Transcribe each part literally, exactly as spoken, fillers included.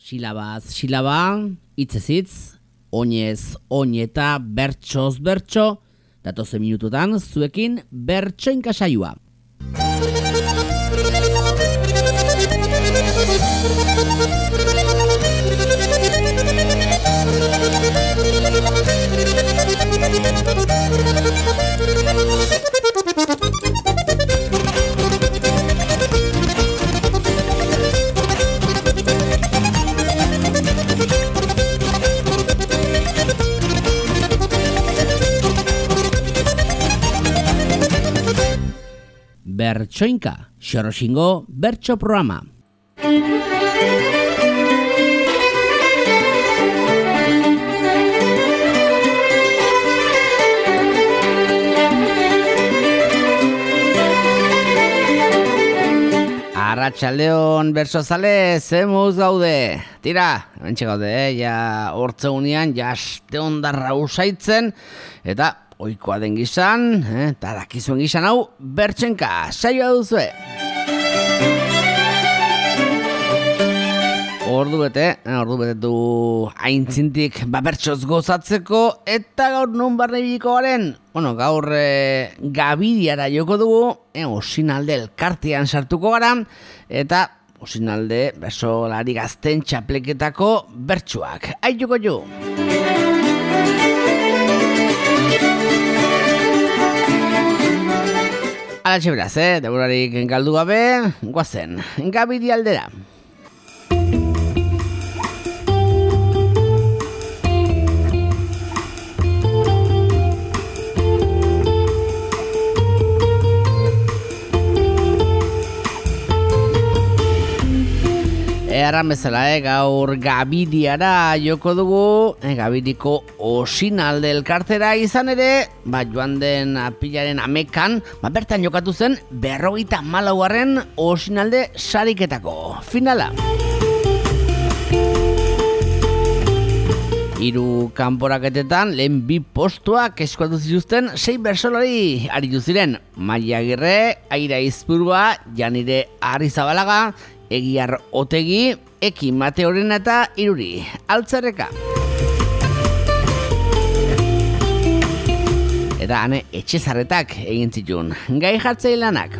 Silabaz, silaba, hitzez hitz, oinez, oin eta bertsoz bertso, datozen minututan zuekin bertsoinka saioa. Bertsoinka, Xoroxingo bertso programa. Arratsaldeon bertsozale, zemuz gaude. Tira, hementxe gaude, eh? Ja hortzeunean, ja aste ondarra usaitzen, eta oikoa den gizan, eh? Eta dakizuen gizan hau, bertsoinka, saioa duzue. Ordu bete, eh, ordu bete du aintzintik ba bertsoz gozatzeko, eta gaur nun barne biliko garen. Bueno, gaur eh, Gabidiara joko dugu, eh, Osinalde elkartean sartuko gara, eta Osinalde bertsolari gazten txapleketako bertsoak. Aituko ju! Alatxe beraz, eh, deburarik galdu gabe, guazen, Gabidi aldera. Eran bezala, eh, gaur Gabidiara joko dugu, eh, Gabidiko Osinalde elkartera izan ere, ba, joan den apilaren amekan, ba, bertan jokatu zen berrogeita hamalaugarren Osinalde sariketako finala. Hiru kanporaketetan lehen bi postuak eskuatu zituzten sei bertsolari aritu ziren. Maia Agirre, Aira Izpurua, Janire Arrizabalaga, Egiar Otegi, Eki Mateorena eta Iruri Altzerreka. Eta hane Etxezarretak egin zituen gai jartzei lanak.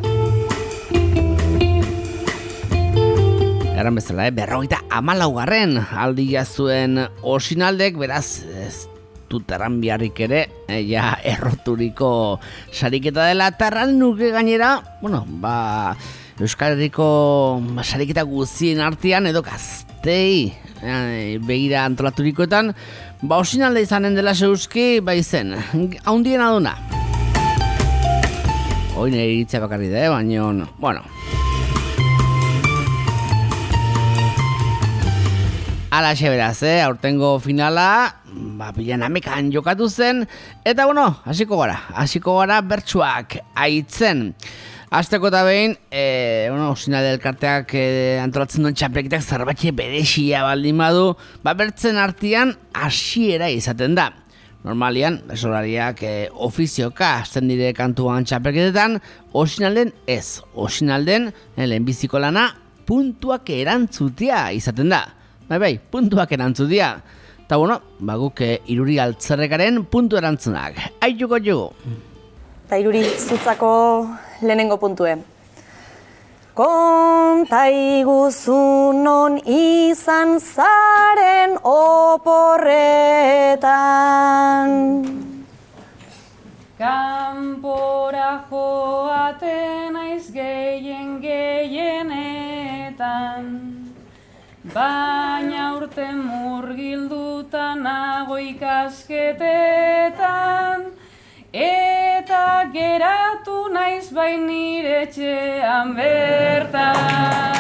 Eran bezala, eh? berrogeita hamalaugarren aldia zuen Osinaldek, beraz ez dut erran biharrik ere, eh, ja erroturiko sariketa dela, eta erran nuke gainera, bueno, ba... Euskal Herriko sariketa guztien artean edo gaztei eh, begira antolaturikoetan, ba Osinalde izanen dela zeuski, ba izen, haundien aduna. Hoi nire iritzea bakarri da, eh? Baina, bueno. Alaxe beraz, eh? Aurtengo finala, ba pilan amekan jokatu zen, eta bueno, hasiko gara, hasiko gara bertsuak aitzen. Azteko eta behin, e, bueno, Osinalde elkarteak e, antolatzen duen txapleketak zerbait berezia baldin badu, ba bertzen artean hasiera izaten da. Normalian, bertsolariak e, ofizioka hasten dire kantuan txapleketetan, Osinalden ez. Osinalden, e, lehenbiziko lana, puntuak erantzutia izaten da. Bai, bai, puntuak erantzutia. Eta bueno, ba guk e, Iruri Altzerrekaren puntu erantzunak. Aituko jugu! Eta Iruri zutzako lehenengo puntue. Konta iguzu non izan zaren oporretan. Kanpora joaten naiz gehien gehienetan, baina urte murgilduta nago ikasketetan, eta geratu naiz bain nire etxean bertan.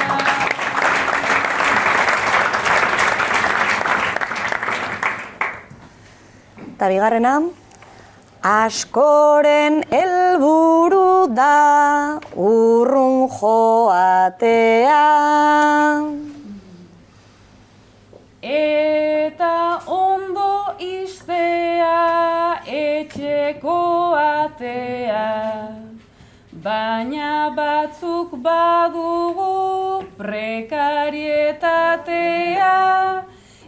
Eta bigarrena, askoren helburu da urrun joatea. Eta ondo iztea etxeko atea, baina batzuk badugu prekarietatea.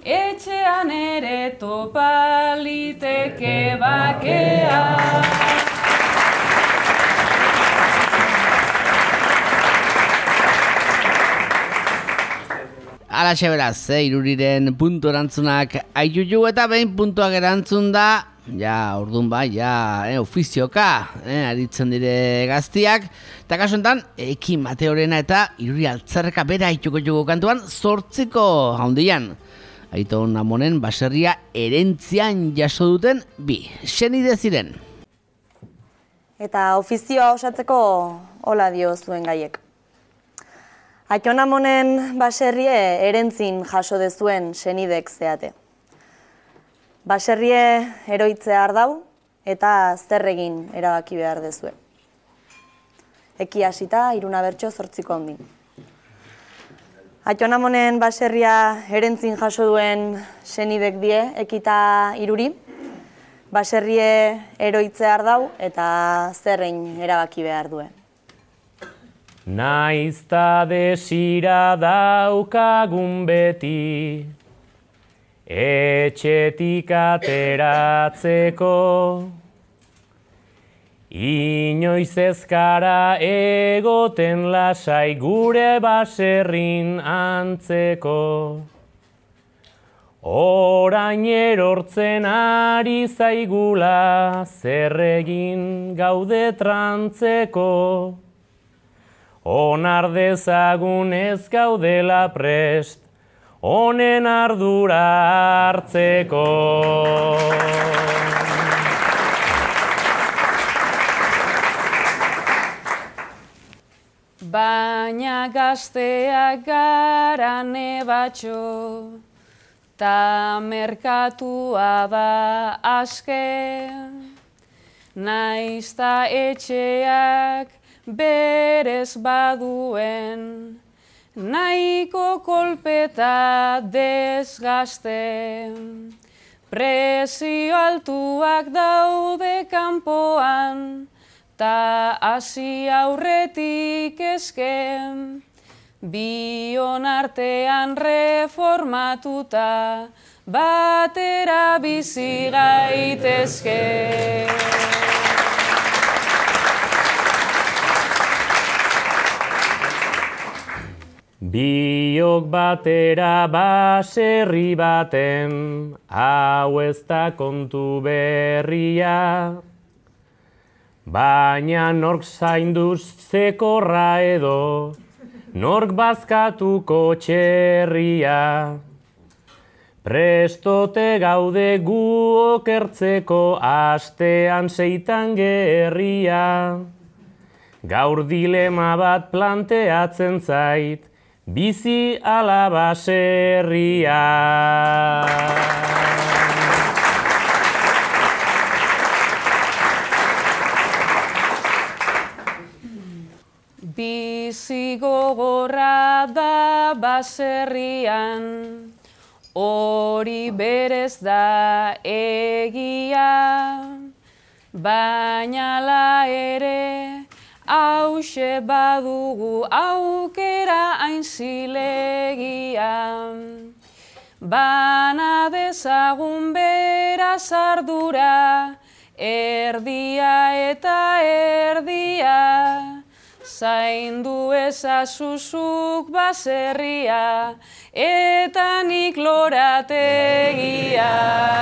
etxean ere topa liteke bakea. Alaxe beraz, eh, iruriren puntu erantzunak aiuju eta behin puntuak erantzun da, ja, orduan bai, ja, eh, ofizioka, eh, aritzen dire gaztiak, eta kasu enten, Eki Mateorena eta Iruri Altzarreka bera ituko jugo kantuan, zortziko haundian. Aiton Amonen baserria erentzian jaso duten bi, senide ziren. Eta ofizioa osatzeko hola dio zuen gaiek. Aiton Amonen baserrie erentzin jaso dezuen senidek zeate. Baserrie eroitzea ardau eta zer egin erabaki behar dezue. Eki hasita iruna bertso zortziko hondin. Aiton Amonen baserria erentzin jaso duen senidek die, ekita iruri, baserrie eroitzea ardau eta zerrein erabaki behar duen. Naizta desira daukagun beti, etxetik ateratzeko, inoiz ezkara egoten lasai gure baserrin antzeko. Orain erortzen ari zaigula, zer egin gaude trantzeko. Onar dezagun ez gaudela prest, honen ardura hartzeko. Baina gazteak gara nebatxo, ta merkatua da aske, naizta etxeak berez baduen, nahiko kolpeta desgaste. Prezio altuak daude kanpoan, ta hasi aurretik esken, bion artean reformatuta, batera bizi gaitezke. Biok batera baserri baten, hau ez da kontu berria. Baina nork zainduz zekorra edo, nork bazkatuko txerria. Prestote gaude gu okertzeko astean seitan gerria. Gaur dilema bat planteatzen zait, bizi ala baserria. Bizi gogorra da baserrian, hori berez da egia, baina la ere hauxe badugu aukera hain zilegia. Bana dezagun beraz ardura, erdia eta erdia, zaindu ezazuzuk baserria, eta nik lorategia.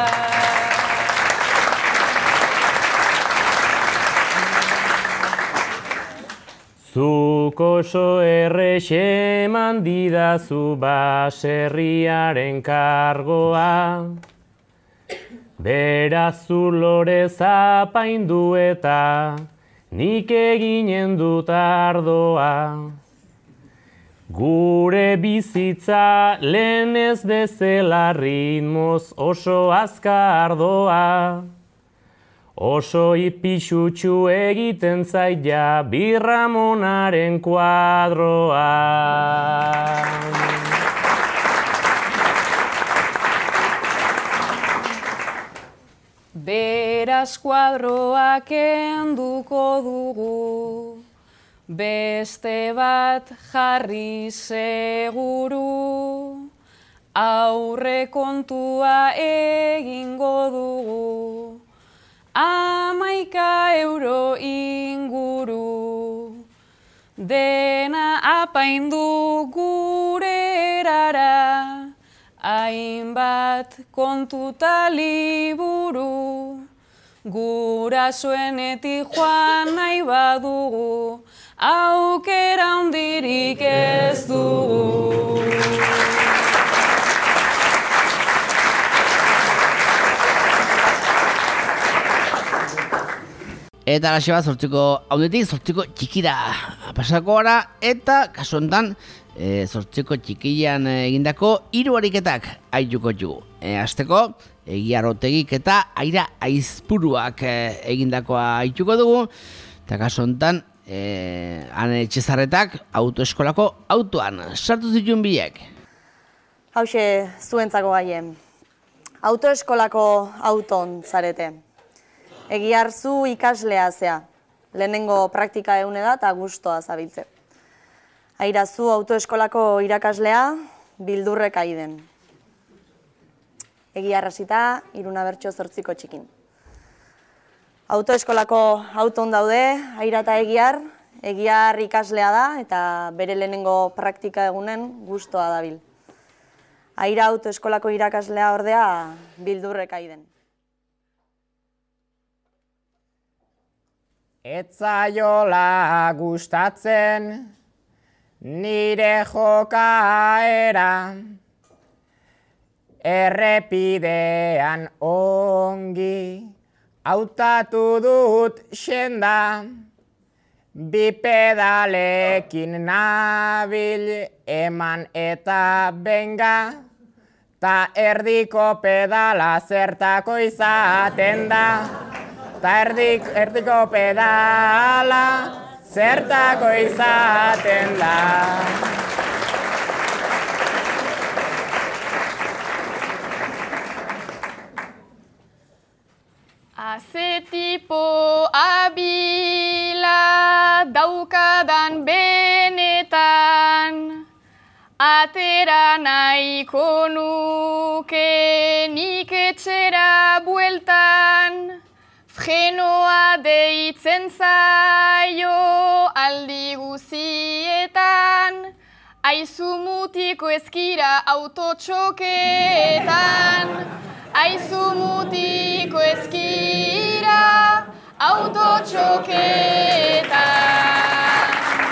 Zuk oso errex eman didazu baserriaren kargoa, beraz zu lorez apaindu eta nik eginen dut ardoa. Gure bizitza lehen ez bezala ritmoz oso azkar doa. Oso ipixutxu egiten zait ja Birramonaren kuadroa. Beraz kuadroak kenduko dugu, beste bat jarri seguru, aurre kontua egingo dugu, hamaika euro inguru. Dena apaindu gure erara, hainbat kontuta liburu. Gurasoenetik joan nahi badugu, aukera handirik ez dugu. Eta alaxe bat zortziko haunetik zortziko txikira pasako gara, eta kasu honetan e, zortziko txikian egindako hiru ariketak aituko dugu. E, Azteko, Egia Arotegik eta Aira Aizpuruak e, egindakoa aituko dugu, eta kasu honetan e, Ane Etxezarretak autoeskolako autoan sartu zituen biek. Hauxe zuentzako gaien. Autoeskolako auton zarete. Egiar zu ikaslea zea, lehenengo praktika eune da eta gustoa zabiltze. Aira zu autoeskolako irakaslea, bildurrek aiden. Egiar hasita, iruna bertso zortziko txikin. Autoeskolako auton daude, Aira eta Egiar, Egiar ikaslea da eta bere lehenengo praktika egunen gustoa dabil. Aira autoeskolako irakaslea ordea, bildurrek aiden. Etzaiola gustatzen nire jokaera, errepidean ongi hautatu dut senda, bi pedalekin nabil eman eta benga, ta erdiko pedala zertako izaten da. Ta erdik, erdiko pedala zertako izaten da. Azetipo abila daukadan benetan, atera nahiko nuke nik etxera bueltan. Frenoa deitzen zaio aldi guzietan, aizu mutiko ezkira autotxoketan. Aizu mutiko ezkira autotxoketan.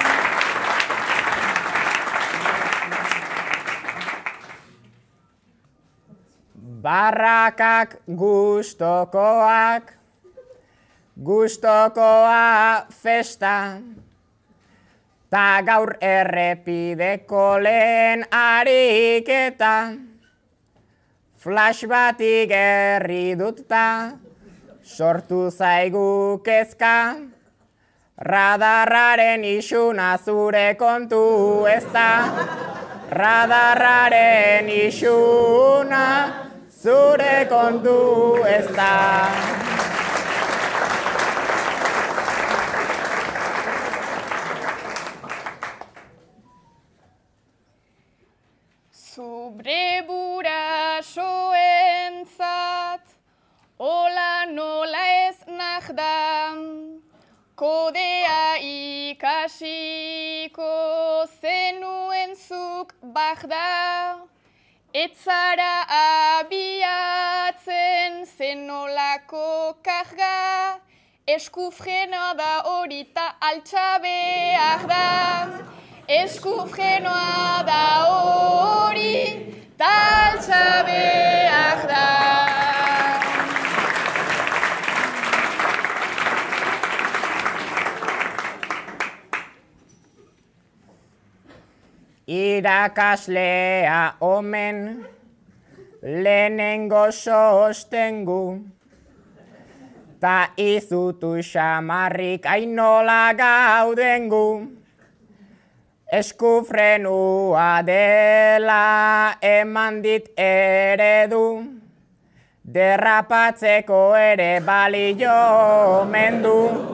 Barrakak gustokoak, gustokoa festa, ta gaur errepideko lehen ariketa, flash batik herri dut ta, sortu zaigu kezka, radarraren isuna zure kontu ez da, radarraren isuna zure kontu ez da. Zubre burasoentzat, hola nola ez nahdam, kodea ikasiko zenuen zuk bagda, etzara abiatzen zenolako karga, eskufrenoa da hori ta altxabeak da. Eskufrenoa da hori, taltxabeak da. Irakaslea omen, lehenengo sostengu, ta izutu xamarrik ainola gaudengu. Eskufrenua dela eman dit eredu, derrapatzeko ere balio mendu,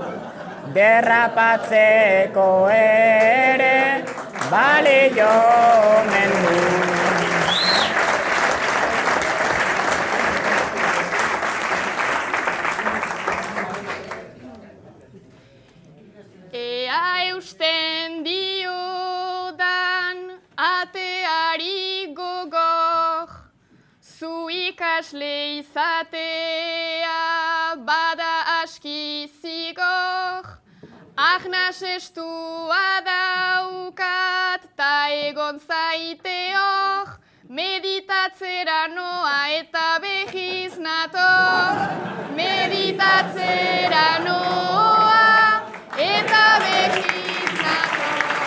derrapatzeko ere balio mendu. Zu ikasle izatea bada aski zigor, Arnas estua daukat ta egon zaite hor, meditatzera noa eta behiz nator, meditatzera noa eta behiz nator.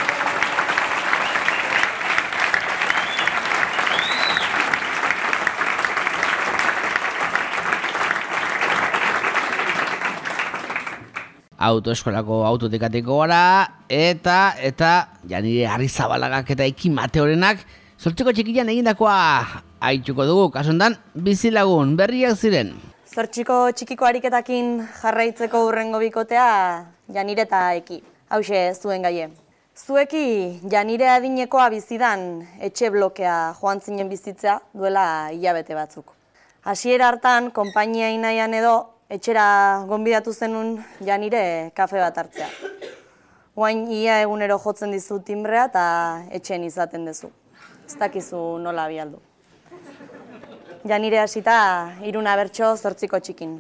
Autoeskolako autotekatiko gara, eta, eta, ja nire Arrizabalagak eta Eki Mateorenak, zortziko txikian egindakoa haituko dugu, kasondan bizilagun berriak ziren. Zortziko txikiko ariketakin jarraitzeko hurrengo bikotea Janire eta Eki. Hauxe zuen gaie. Zueki Janire adinekoa bizidan etxe blokea joan zinen bizitzea duela hilabete batzuk. Hasiera hartan, konpainia inaian edo, etxera gonbidatu zenun Janire kafe bat hartzea. Oain ia egunero jotzen dizu timbrea eta etxen izaten dezu. Ez dakizu nola abialdu. Janire hasita hiruna bertso zortziko txikin.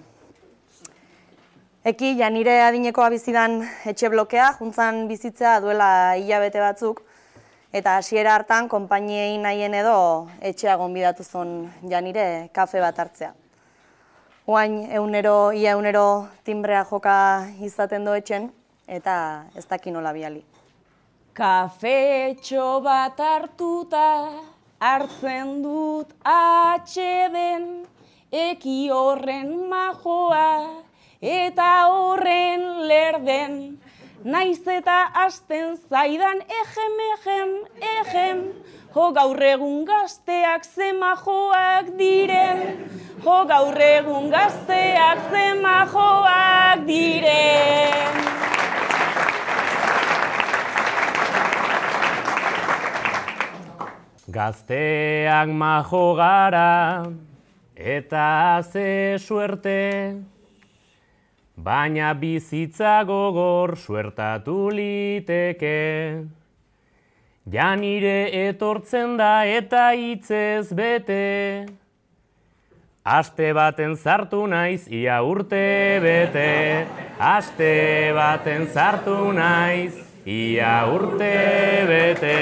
Eki Janire adinekoa bizidan etxe blokea juntzan bizitzea duela hilabete batzuk, eta hasiera hartan konpainiei nahien edo etxea gonbidatu zon Janire kafe bat hartzea. Oain eunero, ia eunero timbrea joka izaten do etxen, eta ez daki nola biali. Kafetxo bat hartuta hartzen dut atxeden, Eki horren majoa eta horren lerden, naiz eta hasten zaidan ejem, ejem, ejem, jo gaur egun gazteak ze majoak diren, jo gaur egun gazteak ze majoak diren. Gazteak majo gara eta ze suerte, baina bizitza gogor suertatu liteke. Janire etortzen da eta hitzez bete, aste baten sartu naiz ia urte bete, aste baten sartu naiz ia urte bete.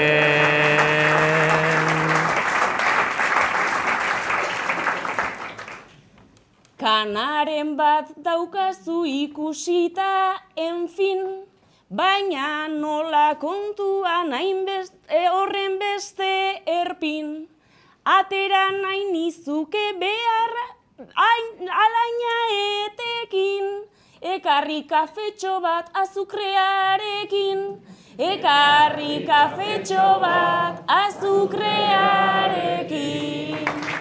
Kanaren bat daukazu ikusita, enfin, baina nola kontuan hainbeste horren beste erpin. Atera nahi nizuke behar alaina etekin, ekarri kafetxo bat azukrearekin, ekarri kafetxo bat azukrearekin.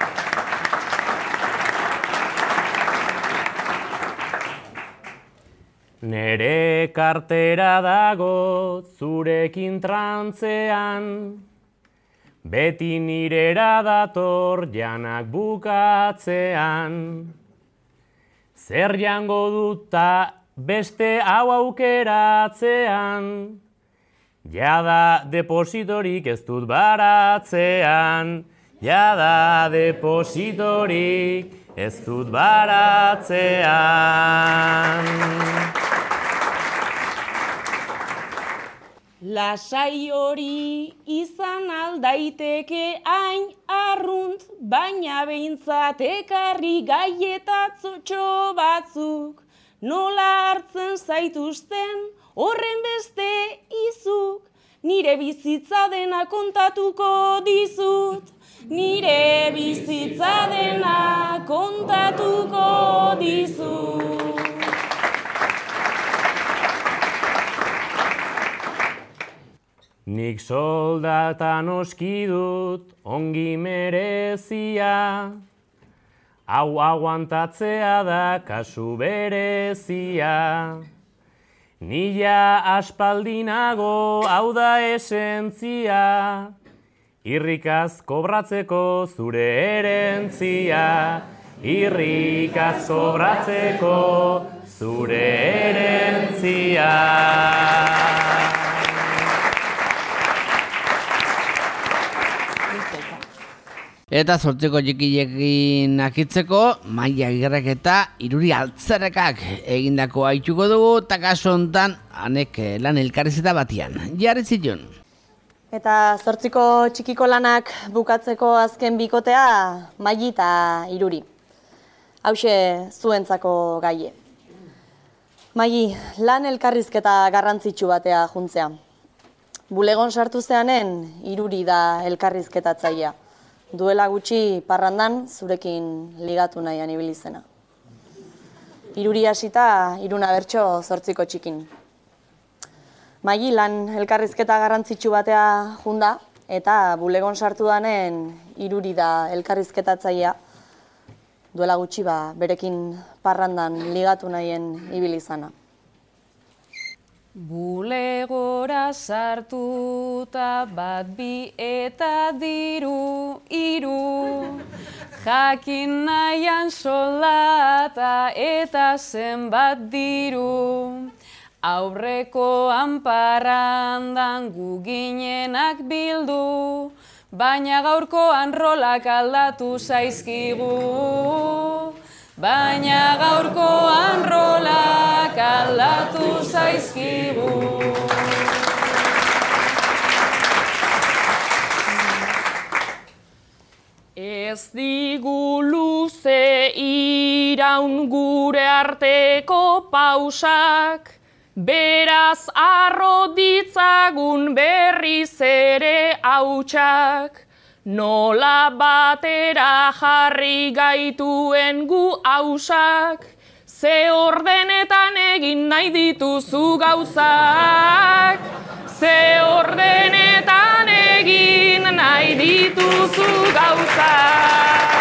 Nere kartera dago zurekin trantzean, beti nirera dator janak bukatzean. Zer jango duta beste hau aukeratzean, jada depositorik ez dut baratzean, jada depositorik ez dut baratzean. Lasai hori izan aldaiteke hain arrunt, baina behintzat ekarri gaietatxo batzuk, nola hartzen zaituzten horren beste izuk, nire bizitza dena kontatuko dizut, nire bizitza dena kontatuko dizut. Nik soldatan oski dut ongi merezia, hau aguantatzea da kasu berezia. Nila aspaldinago hau da esentzia, irrikaz kobratzeko zure erentzia, irrikaz kobratzeko zure erentzia. Eta zortziko txikiekin akitzeko, Maia Agirrek eta Iruri Altzerrekak egindako aituko dugu, eta kasu honetan, hanek lan elkarrizeta batian. Jarri zituen. Eta zortziko txikiko lanak bukatzeko azken bikotea, Maili eta Iruri. Hauxe zuentzako gaie. Maili, lan elkarrizketa garrantzitsu batea juntzea. Bulegon sartu zeanen, Iruri da elkarrizketatzailea. Duela gutxi parrandan zurekin ligatu nahian ibili zena. Iruri hasita iruna bertso zortziko txikin. Maili lan elkarrizketa garrantzitsu batea junda, eta bulegon sartu danen Iruri da elkarrizketatzailea. Duela gutxi ba, berekin parrandan ligatu nahien ibili zana. Bulegora sartuta bat bi eta diru iru, jakin nahian soldata eta zenbat diru. Aurrekoan parrandan gu ginenak bildu, baina gaurkoan rolak aldatu zaizkigu. Baina gaurkoan rolak aldatu zaizkigu. Ez digu luze iraun gure arteko pausak, beraz arro ditzagun berriz ere hautsak. Nola batera jarri gaituen gu hausak, ze ordenetan egin nahi dituzu gauzak. Ze ordenetan egin nahi dituzu gauzak.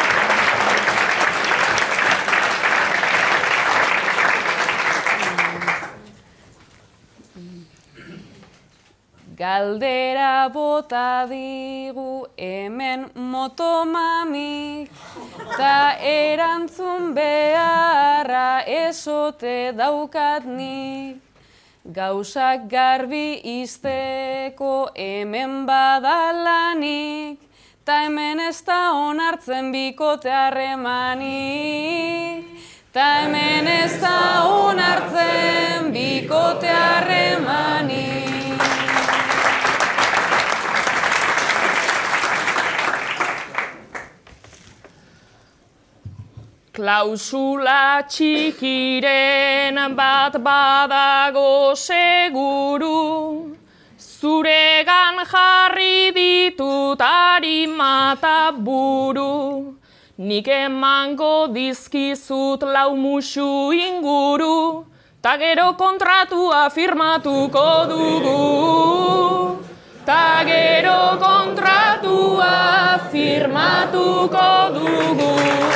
Galdera bota digu hemen motomamik, ta erantzun beharra esote daukat nik. Gauzak garbi izteko hemen badalanik, ta hemen ez da onartzen bikote harremanik. Ta hemen ez da onartzen bikote harremanik. Klausula txikiren bat badago seguru, zuregan jarri ditut harima eta buru. Nik emango dizkizut lau musu inguru, ta gero kontratua firmatuko dugu. Ta gero kontratua firmatuko dugu.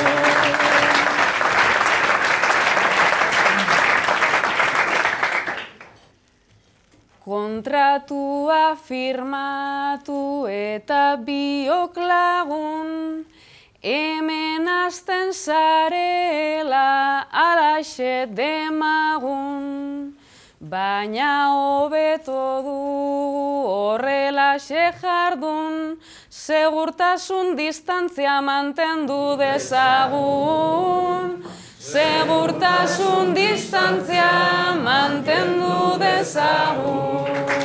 Kontratua firmatu eta biok lagun, hemen hasten zarela alaxe demagun. Baina hobeto dugu horrelaxe jardun, segurtasun distantzia mantendu dezagun. Segurtasun distantzia mantendu dezagun.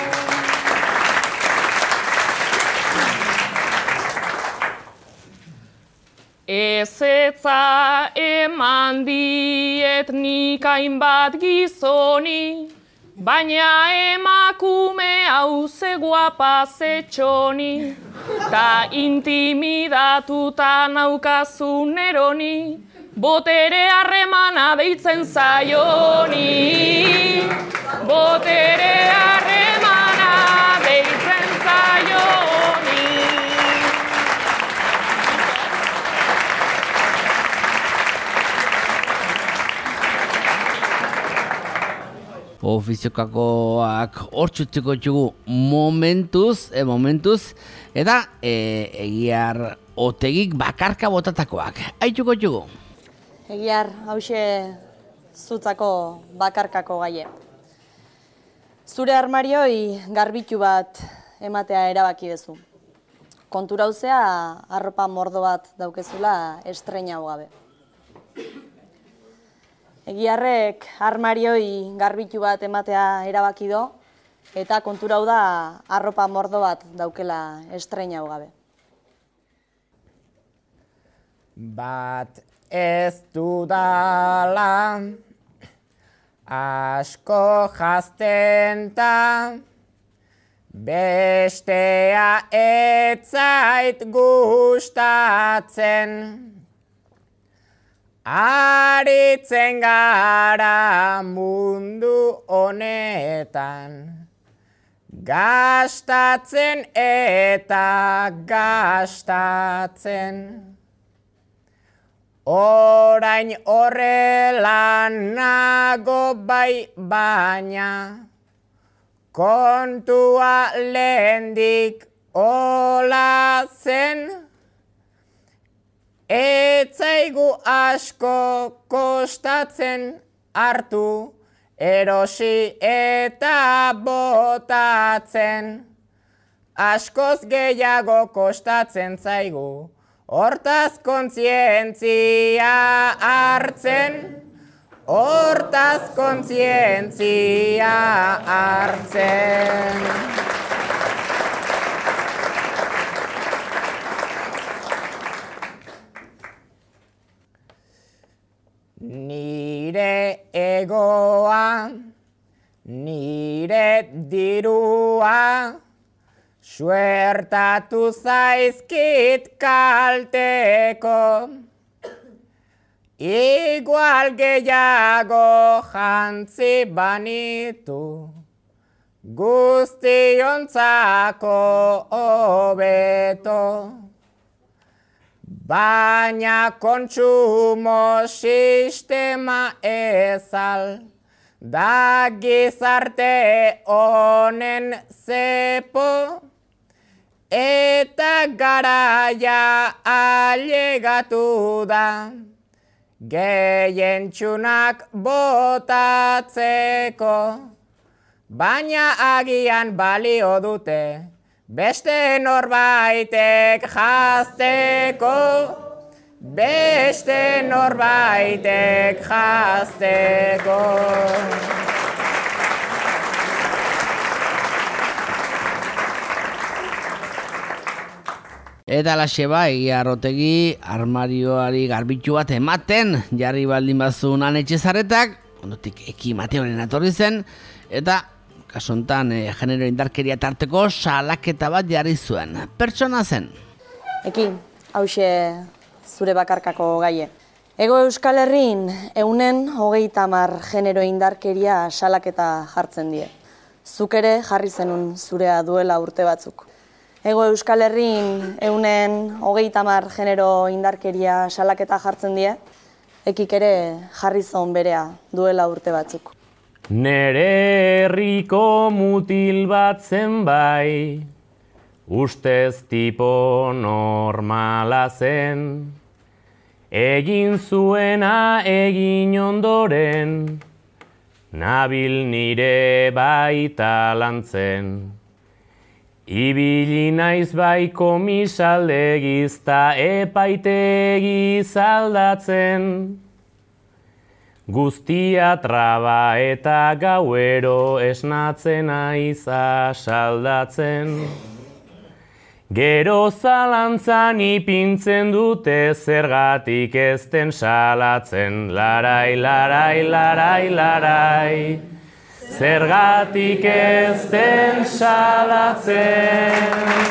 Ezetza eman diet nik hainbat gizoni, baina emakume hau ze guapa ze txoni, ta intimidatuta naukazu neroni, botere harremana deitzen zaioni. Botere harremana deitzen zaioni. Ofiziokakoak hortxutziko txugu momentuz, e, momentuz, eta e, egiar otegik bakarka botatakoak. Aitxuko txugu. Egiar, hause zutzako bakarkako gaie. Zure armarioi garbitu bat ematea erabaki dezu. kontura hauzea arropa mordo bat daukezula estreina hau gabe. Egiarrek armarioi garbitu bat ematea erabaki do, eta kontura hau da arropa mordo bat daukela estreina hau gabe. Bat ez dudala asko jazten ta bestea etzait gustatzen. Aritzen gara mundu honetan, gastatzen eta gastatzen. Orain horrela nago bai baina, kontua lehendik hola zen. Etzaigu asko kostatzen hartu, erosi eta botatzen. Askoz gehiago kostatzen zaigu, hortaz kontzientzia hartzen, hortaz kontzientzia hartzen. Nire egoa, nire dirua, suertatu zaizkit kalteko. Igual gehiago jantzi banitu, guztiontzako hobeto. Baina kontsumo sistema ezal, da gizarte honen zepo, eta garaia ailegatu da, gehientsunak botatzeko. Baina agian balio dute, beste norbaitek jazteko, beste norbaitek jazteko. Eta laxe bai, Arrotegi armarioari garbitu bat ematen, jarri baldin bazun etxezaretak, ondotik Eki Mateoren atorri zen, eta kasontan e, genero indarkeria tarteko salaketa bat jarri zuen. Pertsona zen. Eki, hauxe zure bakarkako gaie. Ego Euskal Herrin eunen hogeita hamar genero indarkeria salaketa jartzen die. Zuk ere jarri zenun zurea duela urte batzuk. Ego Euskal Herrin eunen hogeita hamar genero indarkeria salaketa jartzen die, Ekik ere jarri zon berea duela urte batzuk. Nere herriko mutil bat zen bai, ustez tipo normala zen, egin zuena egin ondoren, nabil nire baita lantzen. Ibili naiz bai komisaldegiz ta epaitegiz aldatzen, guztia traba eta gauero esnatzen aiz asaldatzen. Gero zalantzan ipintzen dute zergatik ez den salatzen. Larai, larai, larai, larai, zergatik ez den salatzen.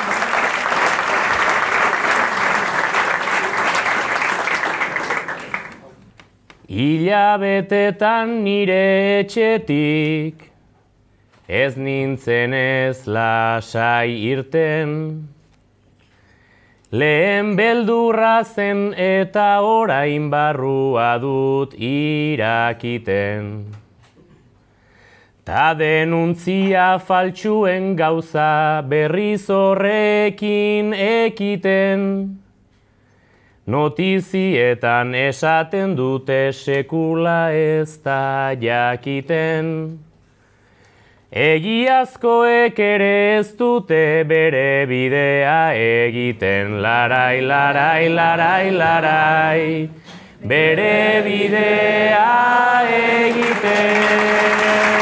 Hilabetetan nire etxetik, ez nintzen ez lasai irten. Lehen beldurra zen eta orain barrua dut irakiten. Ta denuntzia faltsuen gauza berriz horrekin ekiten. Notizietan esaten dute sekula ez da jakiten. Egiazkoek ere ez dute bere bidea egiten, larai, larai, larai, larai, bere bidea egiten.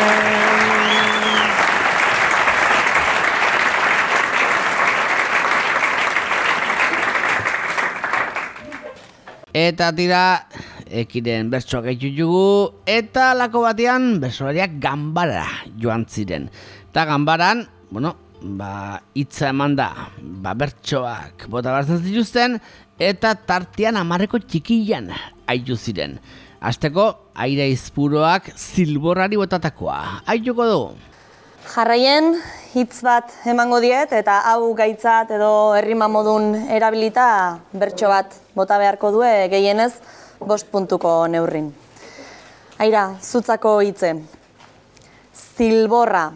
Eta tira, ekiren bertsoak egitugu, eta lako batean bersolariak ganbara joan ziren. Eta ganbaran, bueno, ba, hitza eman da, ba, bertsoak bota bartzen zituzten, eta tartean hamarreko txikian aitu ziren. Hasteko, aire izpuroak zilborrari botatakoa. Aituko dugu. Jarraien, hitz bat emango diet, eta hau gaitzat edo errima modun erabilita bertso bat bota beharko du gehienez bost puntuko neurrin. Aira, zutzako hitze. Zilborra.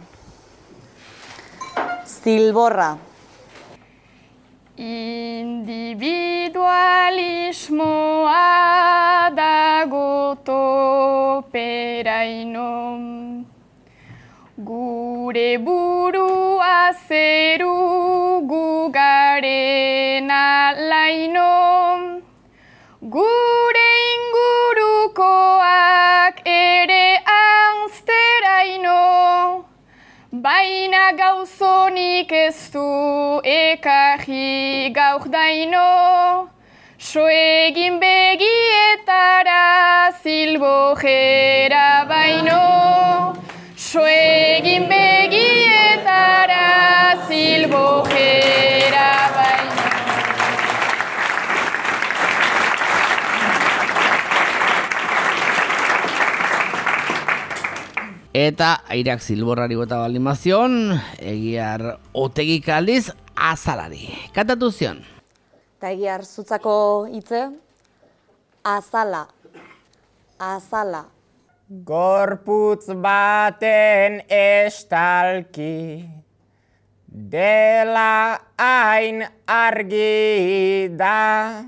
Zilborra. Individualismoa dago toperaino. Gure burua zeru gu garen alaino. Gure ingurukoak ere anzteraino. Baina gauzonik ez du ekarri gaur daino. So egin begietara zilbojera baino. So egin begietara zilbojera baino. Eta aireak zilborrari bota balimazion, egiar otegik aldiz azalari. Kantatu zion. Eta egiar zutzako hitze. Azala. Azala. Gorputz baten estalki, dela hain argi da,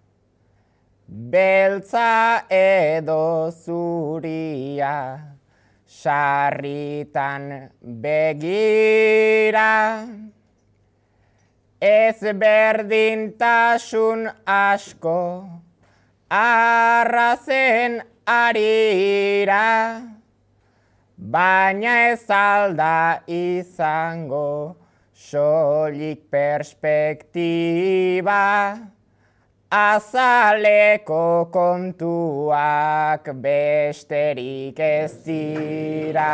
beltza edo zuria, sarritan begira, ez berdintasun asko, arrazen arira, baina ez alda izango soilik perspektiba, azaleko kontuak besterik ez dira.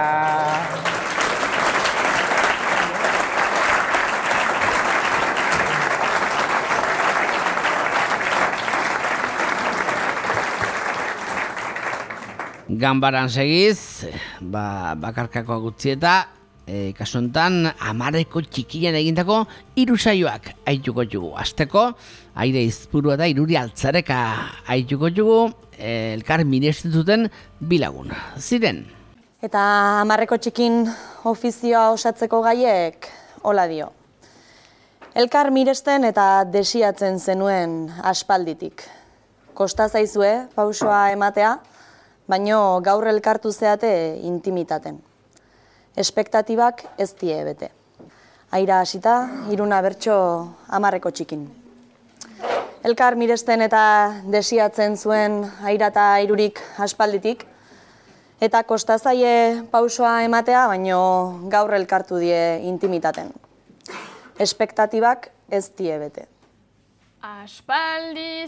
Ganbaran segiz, ba, bakarkakoa gutzi eta e, kasu honetan hamarreko txikian egindako hiru saioak aituko dugu. Hasteko, aire izpurua eta iruri altzareka aituko dugu e, elkar mirestituten bilagun. Ziren. Eta hamarreko txikin ofizioa osatzeko gaiek hola dio. Elkar miresten eta desiatzen zenuen aspalditik. Kosta zaizue pausoa ematea, baino gaur elkartu zeate intimitaten. Espektatibak ez die bete. Aira hasita, hiruna bertso hamarreko txikin. Elkar miresten eta desiatzen zuen aira eta hirurik aspalditik, eta kosta zaie pausoa ematea, baino gaur elkartu die intimitaten. Espektatibak ez die bete. Aspaldi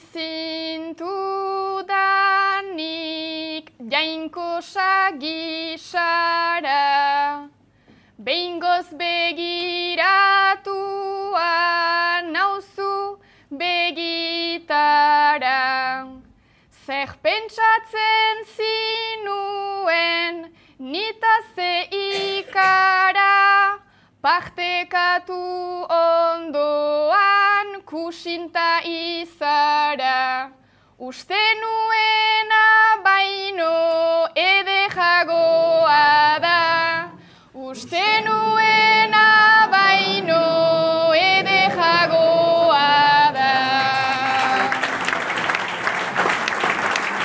zintudanik jainkosa gisara, behingoz begiratua nauzu begitara. Zer pentsatzen zinuen nita ze ikara, partekatu ondoan kusinta izara. Uste nuena baino edejagoa da. Uste nuena baino edejagoa da.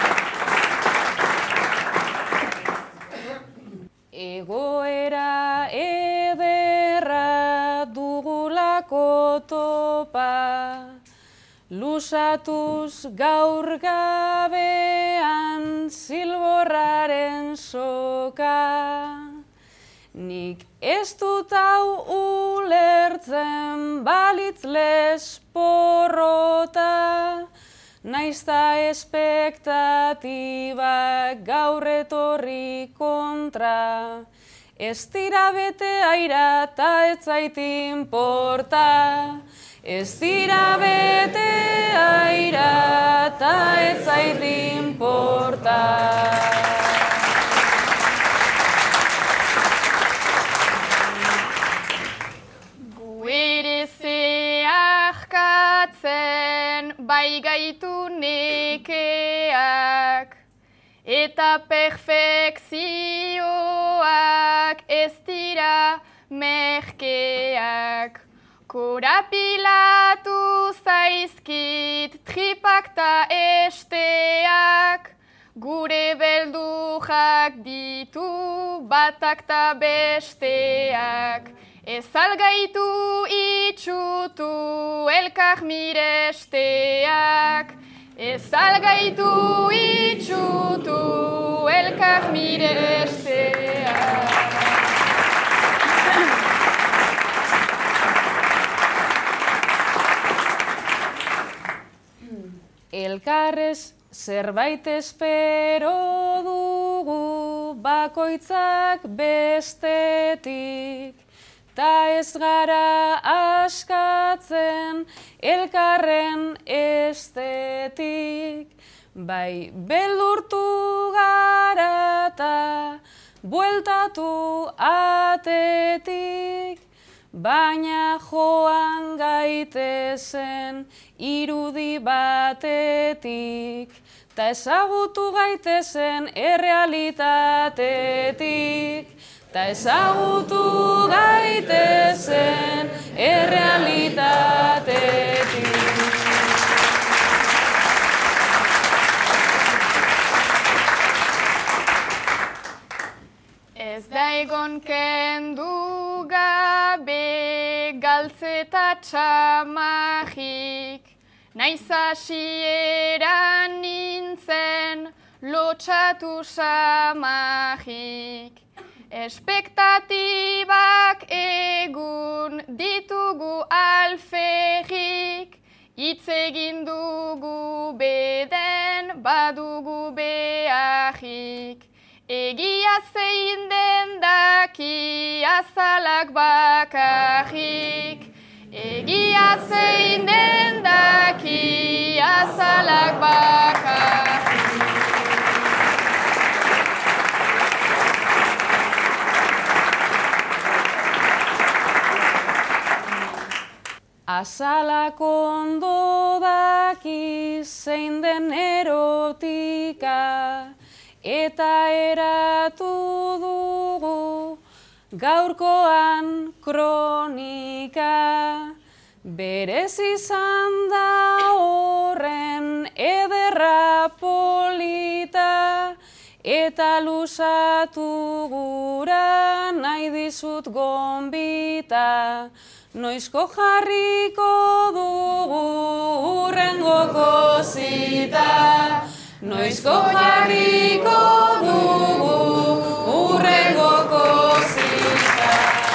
Egoera lusatuz gaur gabean zilborraren soka. Nik ez dut hau ulertzen balitz lesporrota, naizta espektatibak gaur etorri kontra. Ez dira bete aira ta ez zait inporta, ez dira bete aira ta ez zait inporta. Ere zeharkatzen bai gaitu nekeak, eta perfekzioak ez dira merkeak. Korapilatu zaizkit tripak ta esteak, gure beldurrak ditu batak ta besteak. Ez algaitu itxutu elkar miresteak, ez algaitu itxutu elkar miresteak. Elkarrez zerbait espero dugu bakoitzak bestetik, ta ez gara askatzen elkarren estetik. Bai beldurtu gara ta bueltatu atetik, baina joan gaitezen irudi batetik, ta ezagutu gaitezen errealitatetik. Ta ezagutu gaitezen errealitatetik. Ez da egon kendu gabe galtzeta txamajik, naiz hasieran nintzen lotxatu samajik. Espektatibak egun ditugu alferrik, hitz egin dugu beden badugu beharrik. Egia zein den daki azalak bakarrik, egia zein den daki azalak bakarrik. Azalak ondo daki zein den erotika, eta eratu dugu gaurkoan kronika. Berez izan da horren ederra polita, eta lusatu gura nahi dizut gonbita. Noizko jarriko dugu hurrengoko zita, noizko jarriko dugu hurrengoko zita.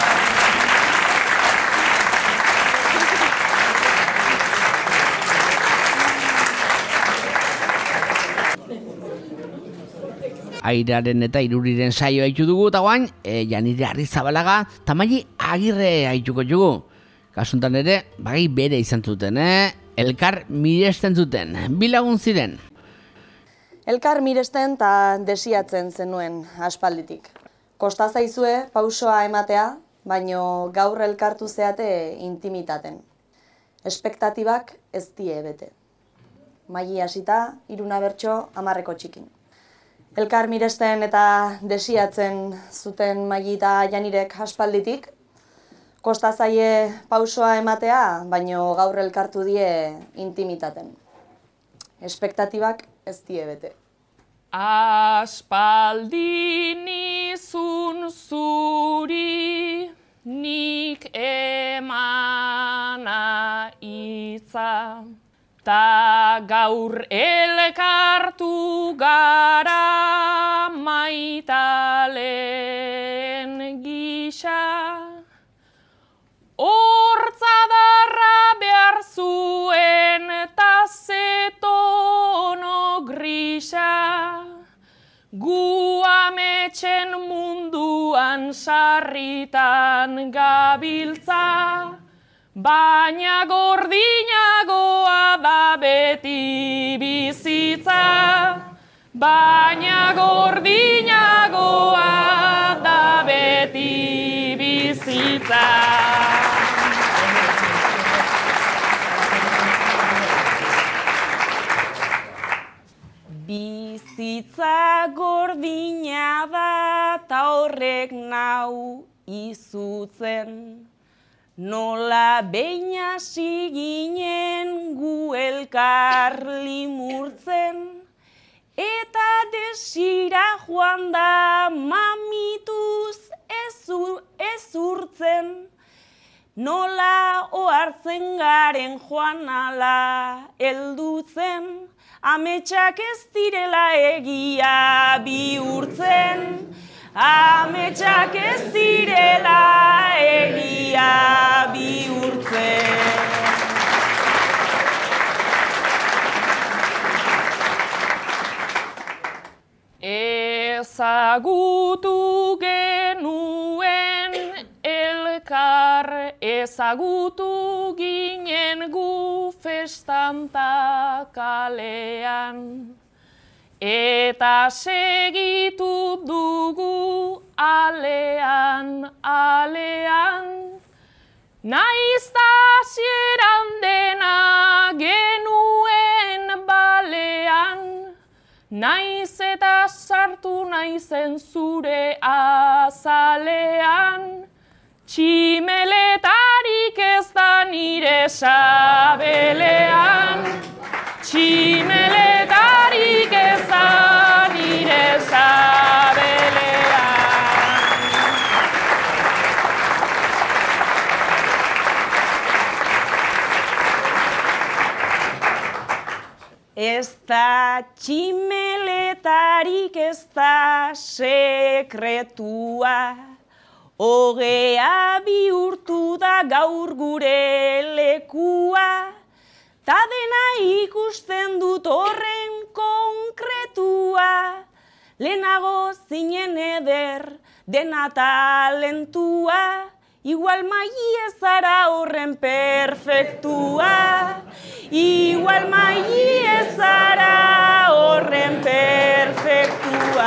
Airaren eta Iruriren saio haitu dugu, eta guain, e, Janire Arrizabalaga, Tamaili Agirre haituko dugu. Kasuntan ere, bagai bere izan zuten, eh? Elkar miresten zuten, bilagun ziren. Elkar miresten eta desiatzen zenuen aspalditik. Kosta zaizue pausoa ematea, baino gaur elkartu zeate intimitaten. Espektatibak ez die bete. Maili hasita, hiruna bertso hamarreko txikin. Elkar miresten eta desiatzen zuten Maili eta Janirek aspalditik. Kosta zaie pausoa ematea, baino gaur elkartu die intimitaten. Espektatibak ez die bete. Aspaldi nizun zuri nik emana hitza, Ta gaur elkartu gara maitalen gisa, hortzadarra behar zuen ta zetono grisa, gu ametsen munduan sarritan gabiltza, baina gordinagoa da beti bizitza, baina gordinagoa da beti bizitza. Bizitza gordina da ta horrek nau izutzen, nola behin hasi ginen gu elkar limurtzen, eta desira joan da mamituz ezurtzen, nola ohartzen garen joan ala heldutzen, ametsak ez direla egia bihurtzen, ametsak ez direla egia bihurtzen. Ezagutu genuen elkar, ezagutu ginen gu festanta kalean, eta segitu dugu alean, alean, naiz ta hasieran dena genuen balean, naiz eta sartu naizen zure azalean, tximeletarik ez da nire sabelean, tximeletarik ez da nire sabelean. Ez da tximeletarik ez da sekretua, ogea bihurtu da gaur gure lekua, ta dena ikusten dut horren konkretua, lehenago zinen eder dena talentua, igual maili ez zara horren perfektua, igual maili ez zara horren perfektua.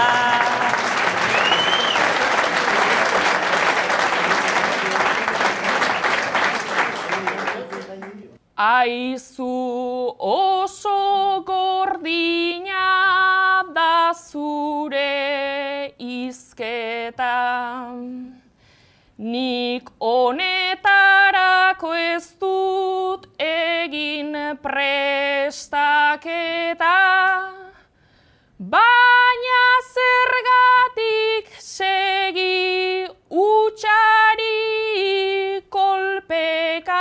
Aizu oso gordina da zure hizketa, nik honetarako ez dut egin prestaketa, baina zergatik segi hutsari kolpeka.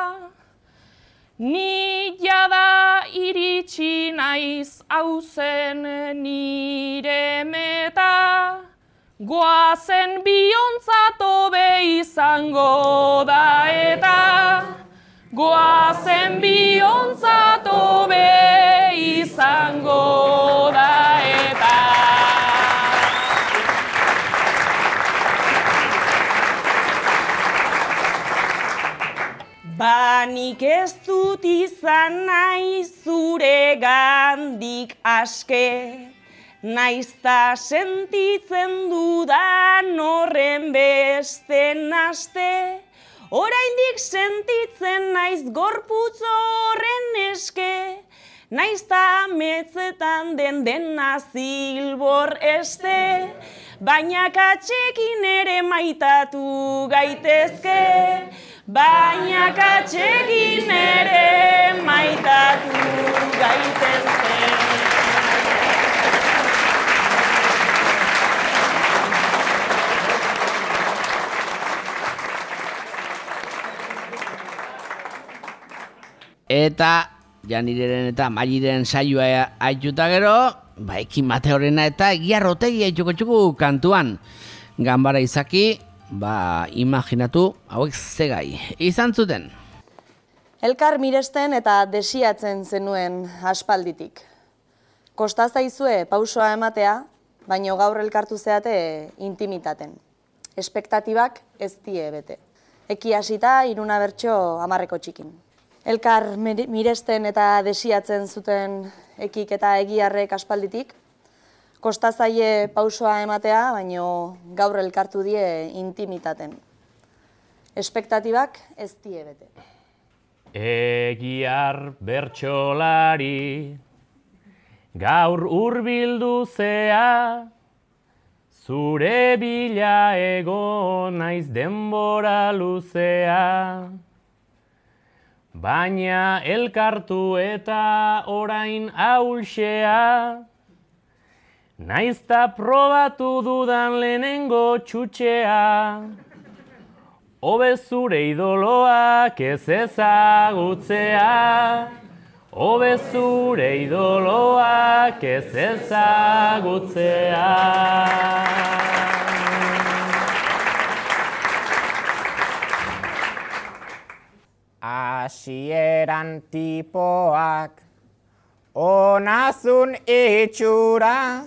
Ni jada iritsi naiz hauzen nire meta, goazen biontzat hobe izango da eta, goazen biontzat hobe izango da eta. Ba nik ez dut izan nahi zure gandik aske, naizta sentitzen dudan horren beste naste, oraindik sentitzen naiz gorputz horren eske, naizta ametzetan den dena zilbor este, baina katxekin ere maitatu gaitezke, baina katxekin ere maitatu gaitezke. Eta Janireren eta Mailiren saioa aituta gero, ba, Ekin Mateorena eta Egiar Otegi aituko txuku kantuan. Ganbara Izaki, ba, imaginatu, hauek zegai izan zuten. Elkar miresten eta desiatzen zenuen aspalditik. Kosta zaizue pausoa ematea, baino gaur elkartu zeate intimitaten. Espektatibak ez die bete. Eki hasita iruna bertso hamarreko txikin. Elkar miresten eta desiatzen zuten Ekik eta Egiarrek aspalditik, kosta zaie pausoa ematea, baino gaur elkartu die intimitaten. Espektatibak ez die bete. Egiar bertsolari, gaur hurbildu zea, zure bila egon naiz denbora luzea. Baina elkartu eta orain ahulxea, naizta probatu dudan lehenengo txutxea. Hobe zure idoloak ez ezagutzea, hobe zure idoloak ez ezagutzea. Hasieran tipoak onazun itxura,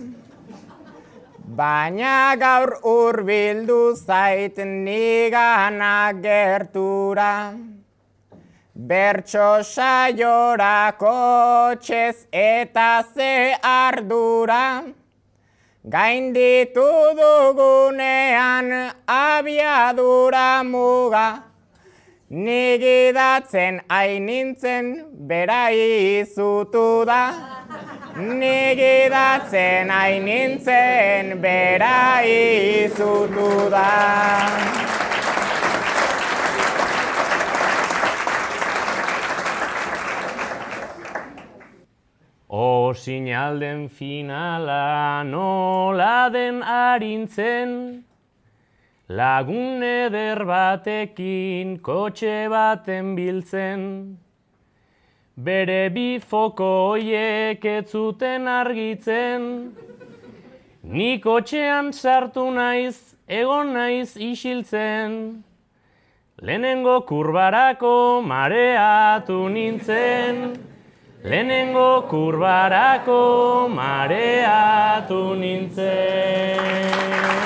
baina gaur hurbildu zait nigana gertura. Bertso saiorako txez eta ze ardura, gainditu dugunean abiadura muga. Nigidatzen ainintzen bera izutu da. Nigidatzen ainintzen bera izutu da. O sinalden finala nola den arintzen, lagun eder batekin kotxe baten biltzen. Bere bi foko hoiek ez zuten argitzen, ni kotxean sartu naiz, egon naiz isiltzen. Lehenengo kurbarako mareatu nintzen, lehenengo kurbarako mareatu nintzen.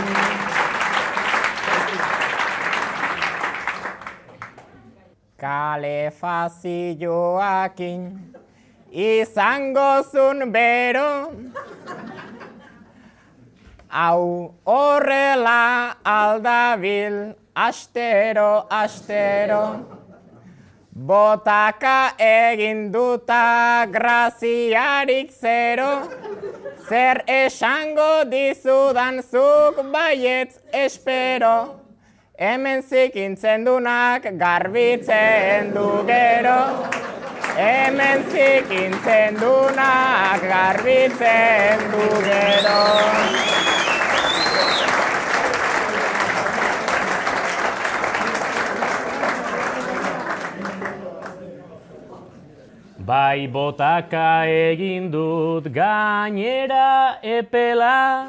Kalefazioakin izango zun bero, hau horrela aldabil astero, astero. Botaka egin duta graziarik zero, zer esango dizudan zuk baietz espero. Hemen zikintzen dunak garbitzen du gero. Hemen zikintzen dunak garbitzen du gero. Bai botaka egin dut gainera epela,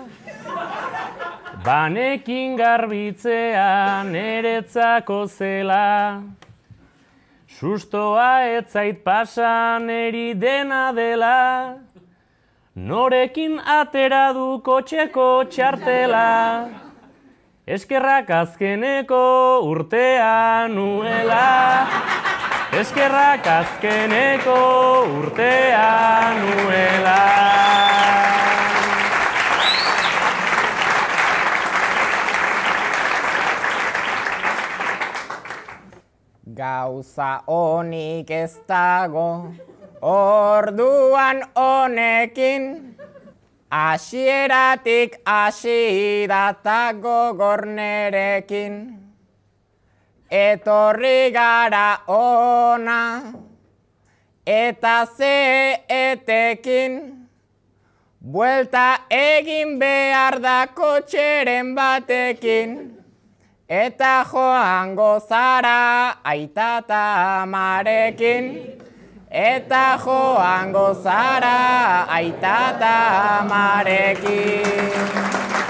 banekin garbitzea neretzako zela. Sustoa ez zait pasa neri dena dela, norekin atera du kotxeko txartela. Eskerrak azkeneko urtea nuela, eskerrak azkeneko urtea nuela. Gauza honik ez dago, orduan honekin, hasieratik hasi data gogor nerekin. Etorri gara ona, eta ze etekin, buelta egin behar da kotxeren batekin. Eta joango zara aita eta amarekin, eta joango zara aita eta amarekin.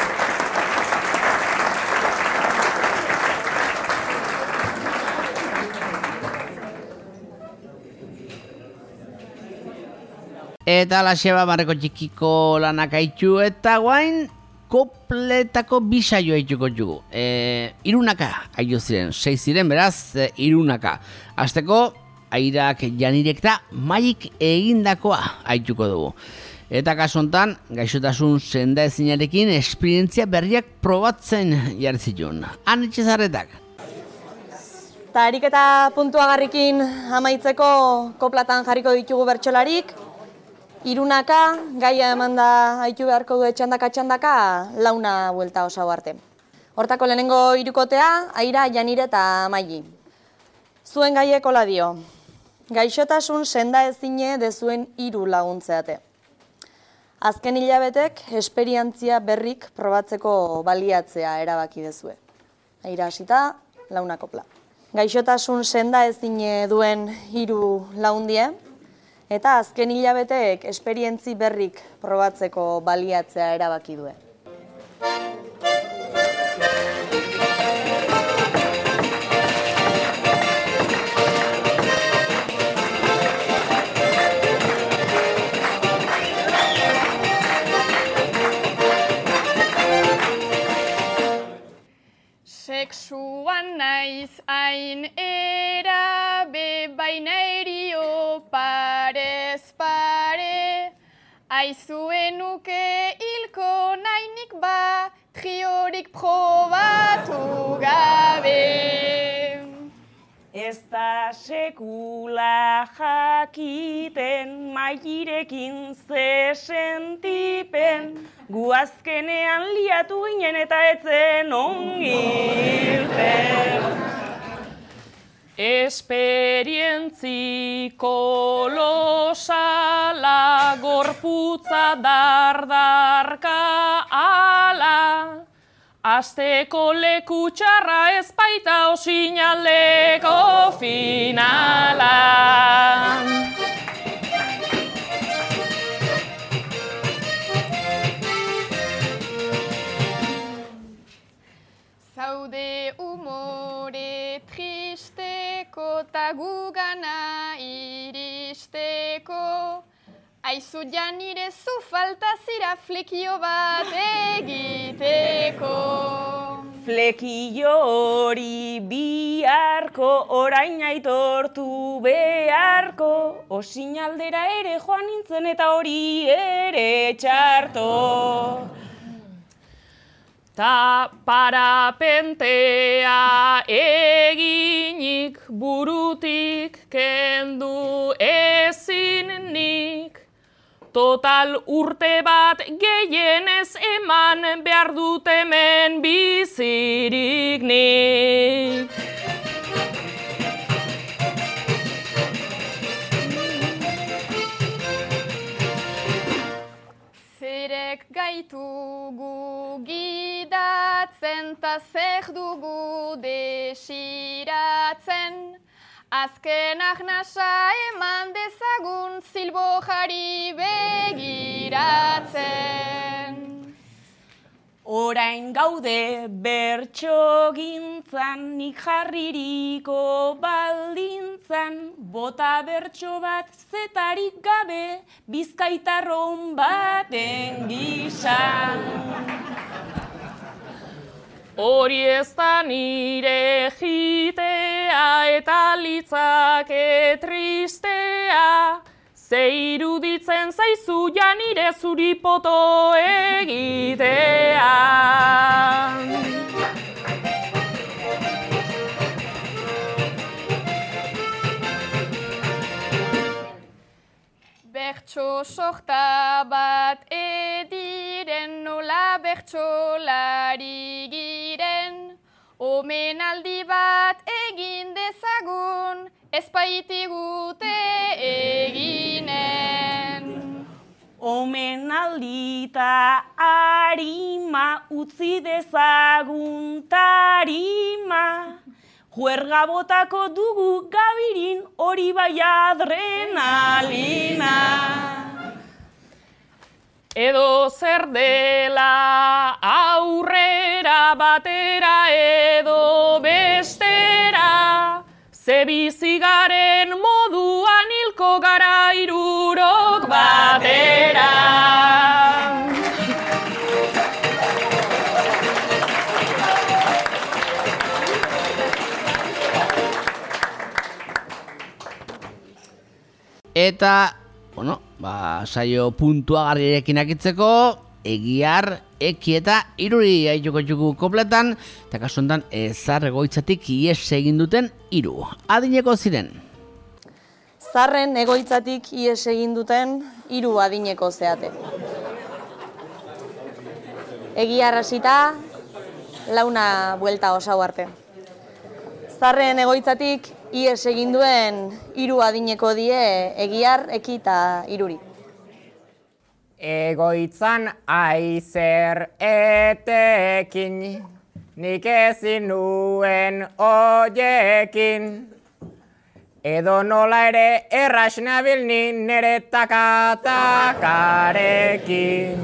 Eta laxeba barreko txikiko lanak haitu eta guain kopletako bisaio haituko jugu. E, irunaka haitu ziren, sei ziren beraz, e, irunaka. Azteko, airak janirek eta maik egindakoa haituko dugu. Eta kasu hontan, gaixotasun senda ezinarekin esperientzia berriak probatzen jarri zituen. Han etxezarretak. Eta ariketa puntuagarrikin amaitzeko koplatan jarriko ditugu bertsolarik. Irunaka, gaia eman da haitu beharko du txandaka-txandaka, launa buelta osau arte. Hortako lehenengo hirukotea, Aira, Janire eta Maili. Zuen gaiek hola dio. Gaixotasun senda ezine dezuen hiru laguntzeate. Azken hilabetek, esperientzia berrik probatzeko baliatzea erabaki dezue. Aira hasita, launa kopla. Gaixotasun senda ezine duen hiru laundie, eta azken hilabeteek esperientzi berrik probatzeko baliatzea erabaki due. Sexuan naiz hain erabe, baina erio parez pare, aizuenuke hilko nainik ba, triorik probatu gabe. Ez da sekula jakiten, Mailirekin ze sentipen, gu azkenean liatu ginen eta etzen ongilten. Esperientzi kolosala, gorputza dardarka ala, asteko leku txarra ez baita osinaldeko finala. Zaude umore tristeko ta gugana iristeko, aizu Janire zu falta zira flekio bat egiteko. Flekio hori biharko, orain aitortu beharko, osinaldera ere joan nintzen eta hori ere txarto. Ta parapentea eginik, burutik kendu ezinik, total urte bat gehienez eman behar dut hemen bizirik nik. Zerek gaitugu gidatzen ta zer dugu desiratzen, azken ahnasa eman dezagun zilbojari begiratzen. Orain gaude bertso gintzan, nik jarririko baldintzan, bota bertso bat zetarik gabe, bizkaitarron baten gisan. Hori ez da nire jitea eta litzake tristea, ze iruditzen zaizu Janire zuri poto egitea. Bertso sorta bat ediren, nola bertsolari giren, omenaldi bat egin dezagun, ez baitigute eginen. Omenaldi ta arima, utzi dezagun tarima, juerga botako dugu gabirin hori bai adrenalina. Edo zer dela aurrera batera edo bestera, ze bizigaren moduan hilko gara hirurok batera. Eta, bueno, ba, saio puntuagarrirekin akitzeko, Egiar, Eki eta Iruri aituko txuku kopletan, eta kasu honetan Zar egoitzatik ihes egin duten hiru. Adineko ziren. Zarren egoitzatik ihes egin duten hiru adineko zeate. Egiar hasita, launa buelta osau arte. Zarren egoitzatik ihes egin duen hiru adineko die Egiar, Eki eta Iruri. Egoitzan aizer etekin, nik ezin nuen oiekin. Edo nola ere erras nabil ni nere takatakarekin.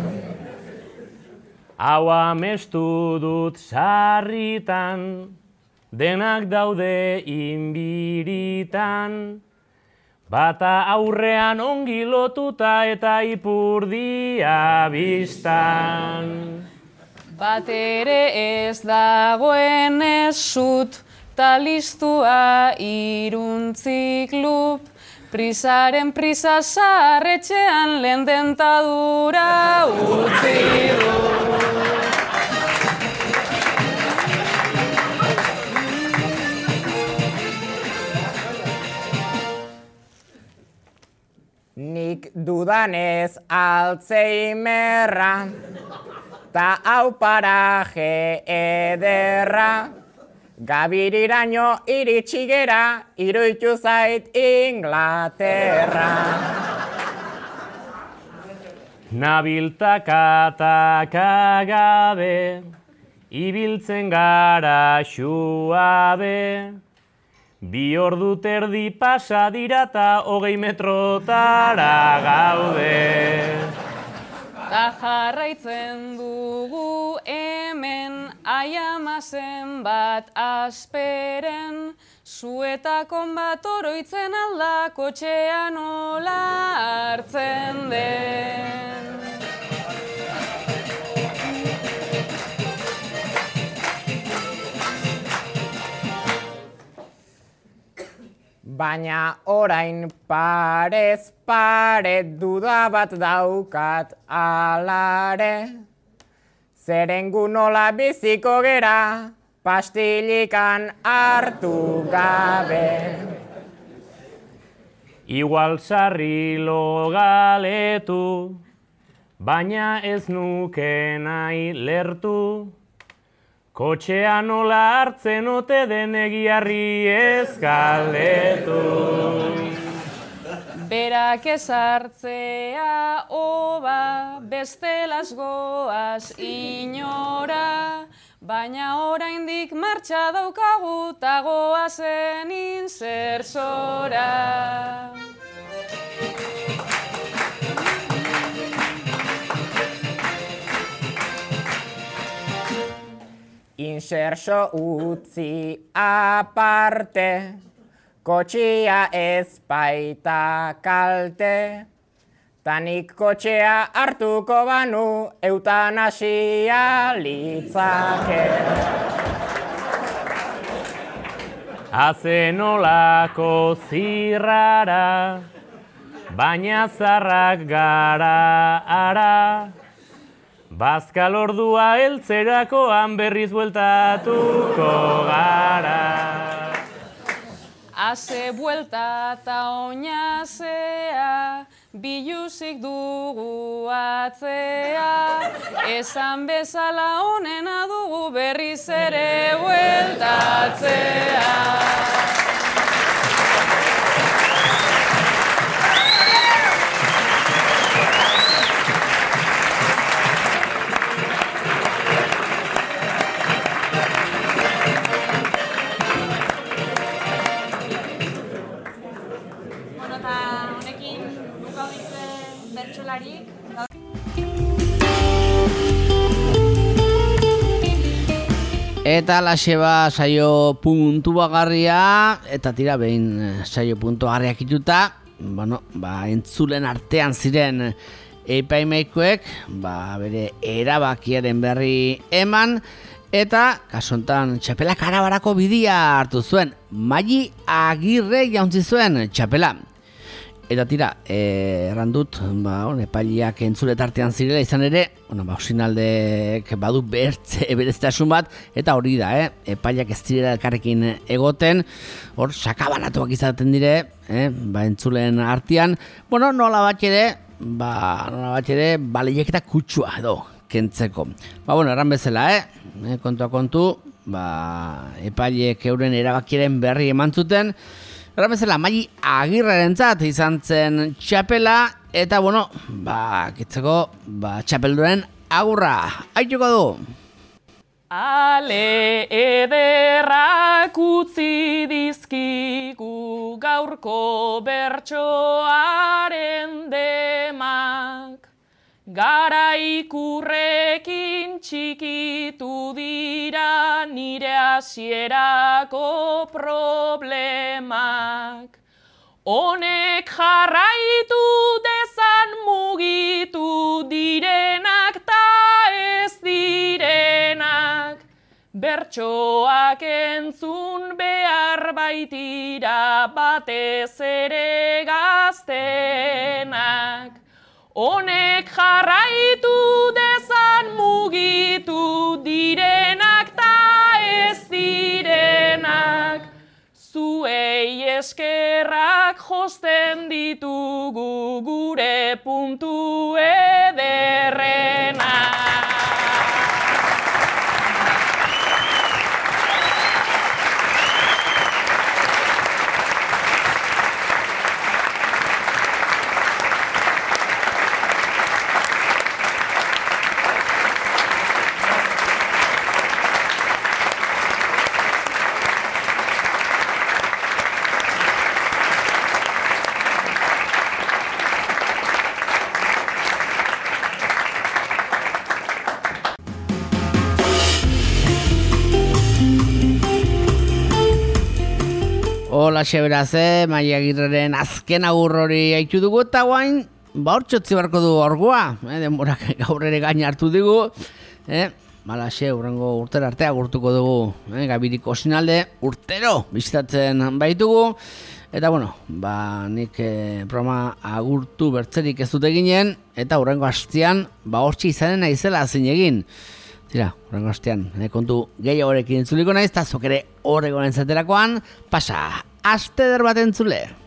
Hau amestu dut sarritan, denak daude inbiritan. Bata aurrean ongi lotuta eta ipurdia biztan. Bat ere ez dagoen ezut, talistua iruntzik lup. Prisaren prisa sarretxean lehen dentadura utzi du. Nik dudanez Alzheimerra, ta hau paraje ederra. Gabiriraino iritsi gera, iruditu zait Inglaterra. Nabiltakataka gabe, ibiltzen gara xuabe. Bi ordu terdi pasa dira ta hogei metrotara gaude. Ta jarraitzen dugu hemen aiamazen bat asperen, zuetakon bat oroitzen alda kotxea nola hartzen den. Baina orain parez pare duda bat daukat alare. Zeren gu nola biziko gera, pastilikan hartu gabe. Igual sarri lo galetu, baina ez nuke nahi lertu. Kotxea nola hartzen ote den Egiarri ez galdetu. Berak ez hartzea oba, bestelaz goaz inora, baina oraindik martxa daukagu ta goazen insertsora. Inserso utzi aparte, kotxea ez baita kalte. Tanik kotxea hartuko banu, eutanasia litzake. Azenolako zirrara, baina zarrak gara ara. Bazkal ordua heltzerakoan berriz bueltatuko gara. Haze buelta ta oinazea, biluzik dugu atzea. Esan bezala onena dugu berriz ere bueltatzea. Eta laxe ba saio puntuagarria, eta tira behin saio puntuagarriak ituta, bueno, ba, entzulen artean ziren epaimaikoek, ba, bere erabakiaren berri eman, eta kasontan txapelak Arabarako bidia hartu zuen, Mali Agirre jauntzi zuen txapela. Eta tira, eh, errandut, ba, on, epailiak entzule tartean zirela izan ere, bueno, ba, osinaldek badu bertze bereztasun bat, eta hori da, eh, epailiak ez direla elkarrekin egoten, hor, sakabanatuak izaten dire, eh, ba, entzulen artean, bueno, nola bat ere, ba, nola bat ere, baleiek eta kutsua edo, kentzeko. Ba, bueno, erran bezala, eh, eh kontua kontu, ba, epailiek euren erabakiren berri eman zuten, Erra bezala, Mali Agirrerentzat izan zen txapela, eta, bueno, ba, kitzeko, ba, txapelduren agurra. Aituko du! Ale ederrak utzi dizkigu gaurko bertsoaren demak, gara ikurrekin txikitu dira nire hasierako problemak. Honek jarraitu dezan mugitu direnak ta ez direnak. Bertsoak entzun behar baitira batez ere gaztenak. Honek jarraitu dezan mugitu direnak ta ez direnak. Zuei eskerrak josten ditugu gure puntu ederrenak. Hola beraz, eh? Mali Agirreren azken agur hori haitu dugu, eta guain, ba hortxotzi barko du orgoa, eh? Denborak gaur ere gain hartu dugu, eh? Balaxe, urrengo urtera arte agurtuko dugu, eh? Gabiriko osinalde urtero bizitatzen baitugu, eta bueno, ba nik eh, programa agurtu bertzerik ez dut eginen, eta urrengo hastean, ba hortxe izanen naizela zin egin. Tira, horrengo hastean, eh, kontu gehiagorekin entzuliko naiz, eta zok ere horregoen zaterakoan, pasa, aste der bat entzule.